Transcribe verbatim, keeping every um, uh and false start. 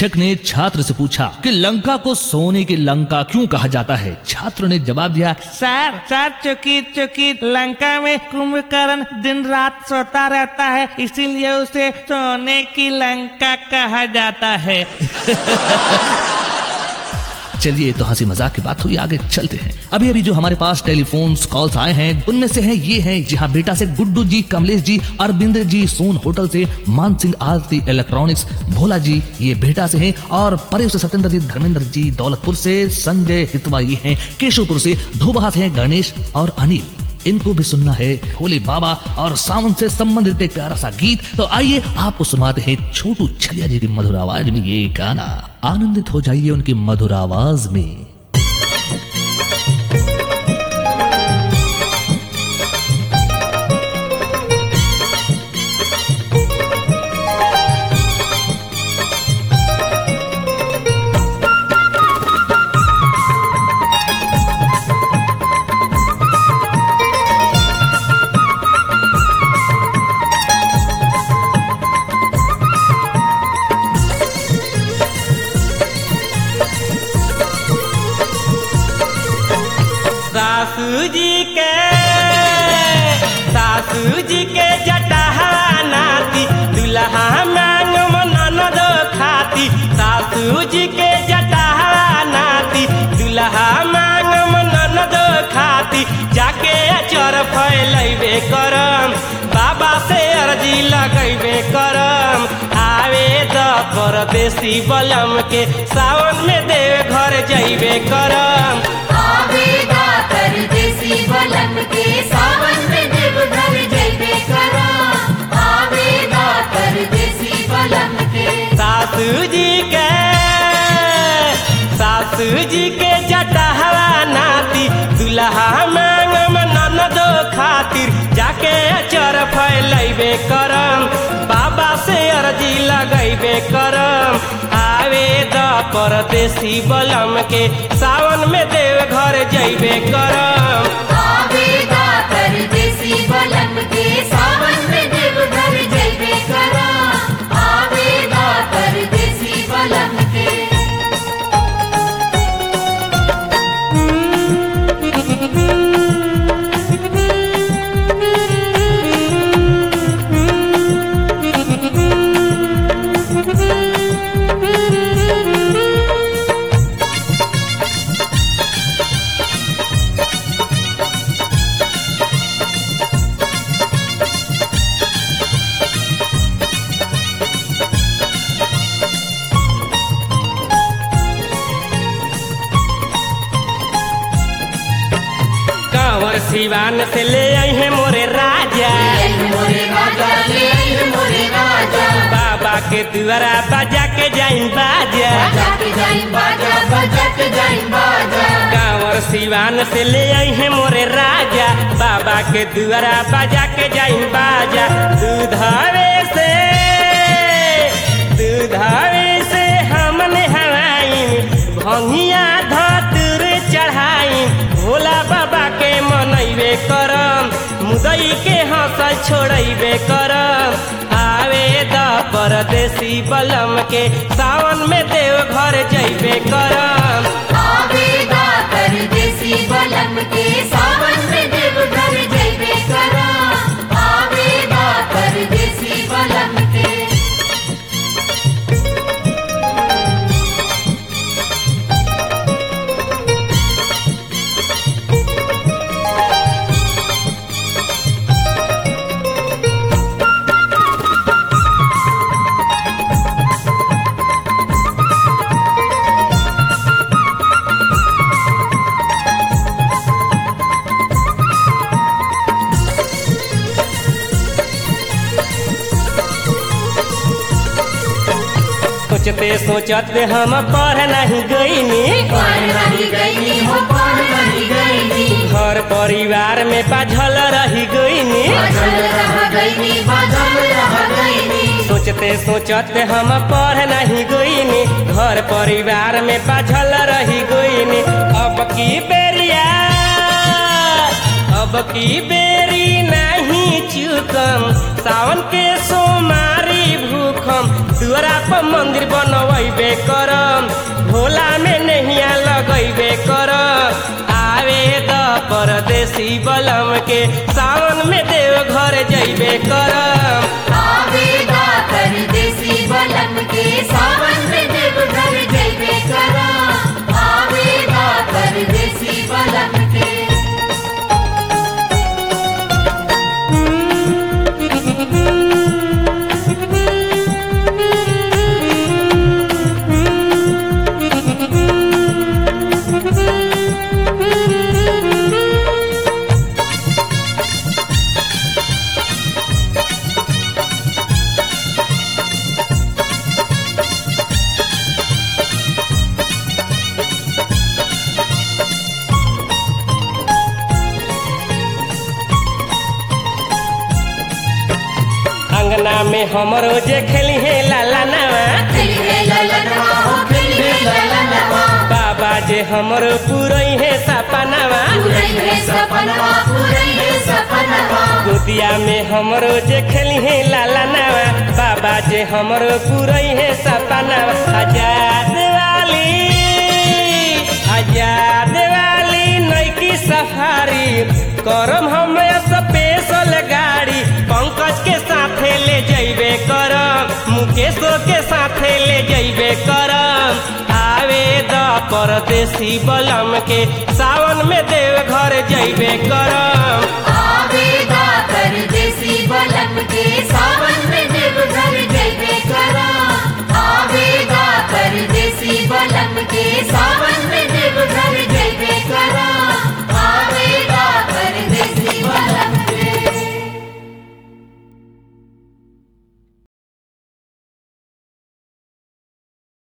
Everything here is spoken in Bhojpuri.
शिक्षक ने छात्र से पूछा कि लंका को सोने की लंका क्यों कहा जाता है। छात्र ने जवाब दिया, सर सर चूंकि चूंकि लंका में कुंभकर्ण दिन रात सोता रहता है, इसीलिए उसे सोने की लंका कहा जाता है। चलिए तो हंसी मजाक की बात हुई, आगे चलते हैं। अभी अभी जो हमारे पास टेलीफोन कॉल्स आए हैं उनमें से है ये है जी हाँ बेटा से गुड्डू जी, कमलेश जी, अरविंद जी सोन होटल से, मान सिंह आरती इलेक्ट्रॉनिक्स, भोला जी ये बेटा से हैं, और परे से सत्येंद्र जी, धर्मेंद्र जी दौलतपुर से, संजय हितवा ये हैं केशवपुर से, धोबहा से हैं गणेश और अनिल। इनको भी सुनना है भोले बाबा और सावन से संबंधित एक प्यारा सा गीत। तो आइए आपको सुनाते हैं छोटू छलिया जी की मधुर आवाज में ये गाना। आनंदित हो जाइए उनकी मधुर आवाज में। सासू जी के सासू जी के जटहा नाती दुल्हा मांगम ननद खाती। सासू जी के जटहा नाती दुल्हा मांगम ननद खाती। जाके अचर फैलैबे करम, बाबा से अर्जी लगैबे करम। आवे द परदेसी बलम के सावन में देव घर जैबे करम। परदेसी बलम के सावन में देवघर जैबे करम। आवेगा परदेसी बलम के। सासू जी के सासू जी के जटहवा नाती दुल्हा मांगम ननद खातिर। जाके अचर फैलैबे करम, बाबा से अर्जी लगैबे करम। आवे द परदेसी बलम के सावन में देव घर जैबे करम। आवेगा परदेसी बलम के सावन में देवघर जैबे करम। आवेगा परदेसी बलम के। कांवर सिवान से ले आई है मोरे राजा, मोरे राजा ले आई मोरे राजा। बाबा के द्वारा बजा के जाइन बाजा, बजा के जाइन बाजा, बजा के जाइन बाजा। कांवर सिवान से ले आई है मोरे राजा, बाबा के द्वारा बजा के जाइन बाजा। दूधावे से दूधावे से हमने हवाइन भंगिया धतुर चढ़ाइन। भोला बाबा के मनैबे करम, मुदई के हंस छोड़ैबे करम। आवे द परदेसी बलम के सावन में देव घर जैबे करम। आवेगा परदेसी बलम के सावन में देवघर जैबे करम। आवेगा परदेसी बलम के। सोचते सोचते हम पढ़ नहीं गईनी, पढ़ नहीं गईनी हो पढ़ नहीं गईनी। घर परिवार में बाझल रही गईनी, बाझल रह गईनी, बाझल रह गईनी। सोचते सोचते हम पढ़ नहीं गईनी, घर परिवार में बाझल रही गईनी। अब की बेरिया अब की बेरी नहीं चुकम, सावन के सोमारी रही भूखम दुआरा पर मंदिर बनवैबे करम भोला में नहिया लगैबे करम आवे द परदेसी बलम के सावन में देव घर जैबे करम आवेदा परदेसी बलम के सावन में देवघर जैबे करम आवेदा परदेसी बलम के अंगना में हमरो जे खेली है लाला नवा खेली है ललनवा हो खेली है ललनवा बाबा जे हमरो पुरई है सपनावा पूरई है सपनवा पूरई है सपनवा गोदिया में हमरो जे खेली है लाला नवा बाबा जे हमरो पुरई है सपनावा आजाद वाली आजाद वाली नईकी सफारी करम हम स्पेशल गाड़ी पंकज के साथे ले जैबे करम मुकेशो के साथे ले जैबे करम आवे द परदेसी बलम के सावन में देव घर जैबे करम आवेदा परदेसी बलम के सावन